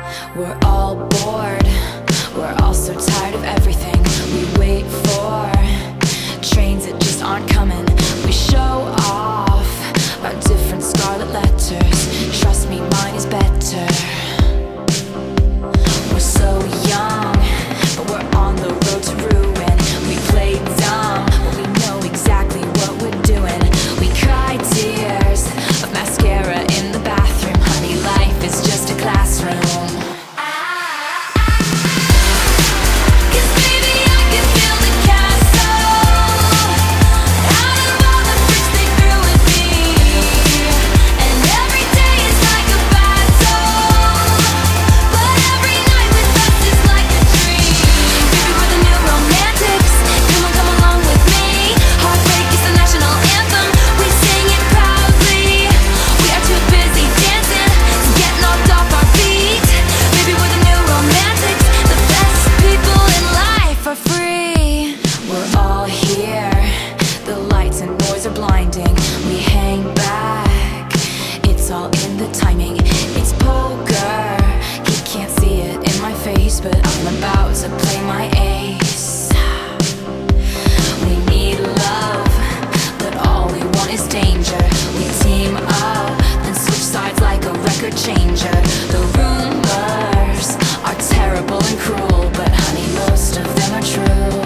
We're all bored, we're all so tired of everything. We wait for trains that just aren't coming. We show off our different scarlet letters. Trust me, mine is better. We're so young, but we're on the road to ruin. We play dumb, but we know exactly what we're doing. We cry tears of mascara in the bathroom. Honey, life is just a classroom. Blinding, we hang back. It's all in the timing. It's poker. He can't see it in my face, but I'm about to play my ace. We need love, but all we want is danger. We team up and switch sides like a record changer. The rumors are terrible and cruel, but honey, most of them are true.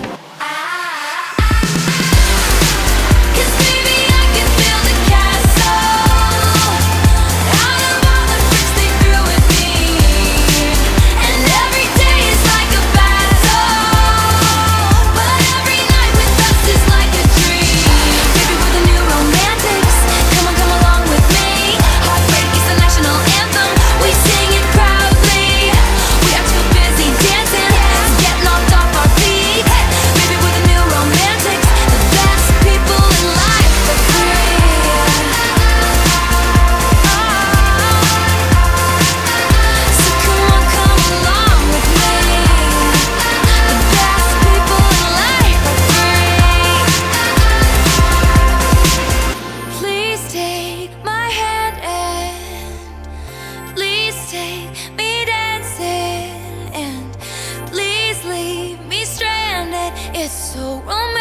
Take me dancing and please leave me stranded. It's so romantic.